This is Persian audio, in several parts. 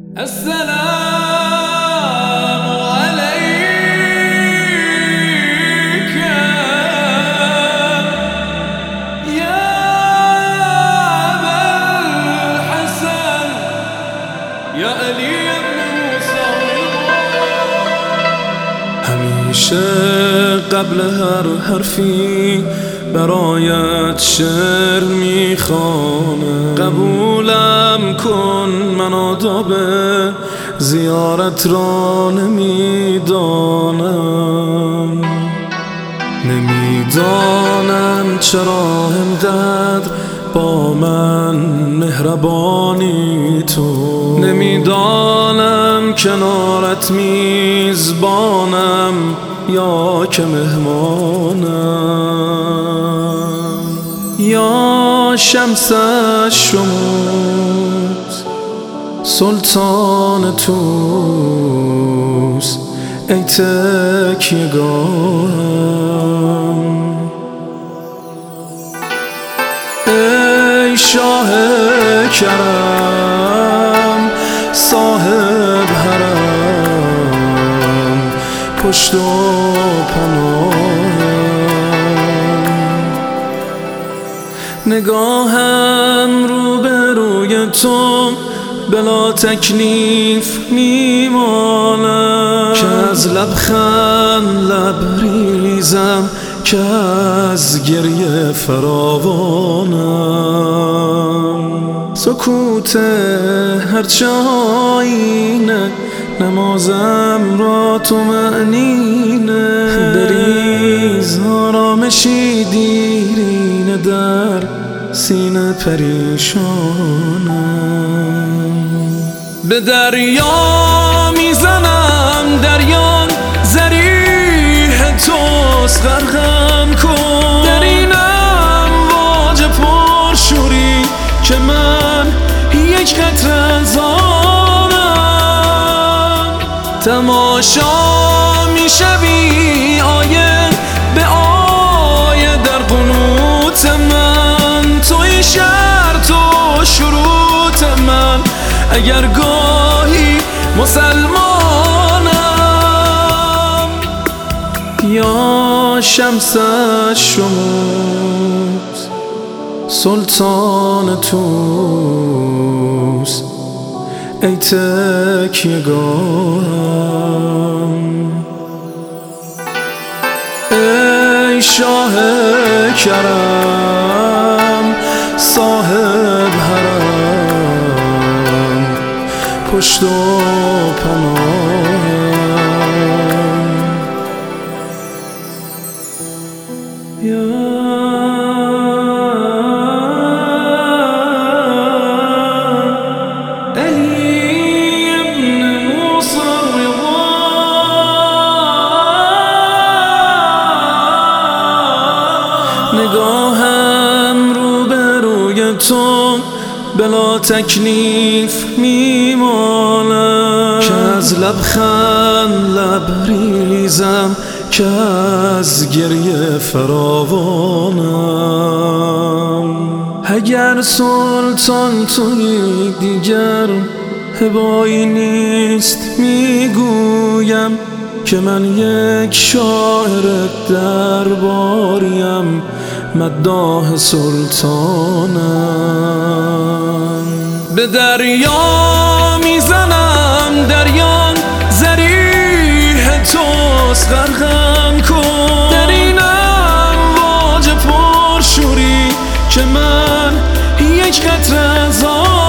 السلام عليك يا أبا الحسن يا علي بن موسى. همیشه قبل هر حرفی برایت شعر میخوانم. قبولم کن، من آداب زیارت را نمیدانم چرا انقدر با من مهربانی تو. نمیدانم کنارت میزبانم یا که مهمانم. یا شمس الشموس سلطان توس ای تکیه‌گاهم. ای شاه کرم صاحب حرم پشت و پناهم. نگاهم رو به روی تو بلا تکلیف میمانم. که از لبخند لبریزم، که از گریه فراوانم. سکوت هرچه آینه نمازم را تو معنینه. بریز آرامشی دیرینه در سینه پریشانم. به دریا میزنم دریان زریح توست غرقم کن. در این امواج پرشوری که من یک قطره از آنم. تماشا میشوی آیه به آیه در قنوت من. توی شرط و شروط من، اگر گاهی مسلمانم. یا شمس الشموس سلطان توس ای تکیه‌گاهم. ای شاه کرم صاحب حرم پشت و پناهم. یا نگاهم رو به روی تو بلا تکلیف میمانم. که از لبخند لبریزم، که از گریه فراوانم. اگر سلطان توی دیگر هبایی نیست میگویم. که من یک شاعر درباریم مداح سلطانم. به دریا میزنم دریان زریح توست غرقم کن. در این امواج پرشوری که من یک قطره از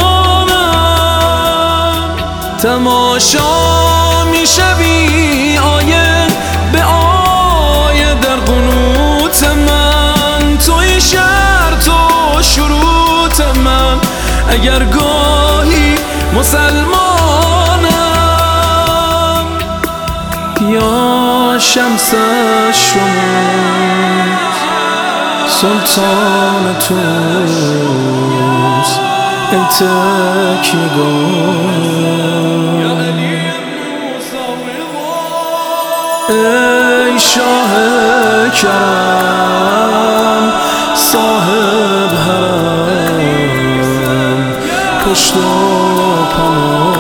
آنم. تماشا میشوی آیه به آیه در قنوت من. توی شرط و شروط من، اگر گاهی مسلمانم. یا شمس الشموس سلطان توس ای تکیه‌گاهم. ای شاه کرم صاحب حرم پشت و پناه.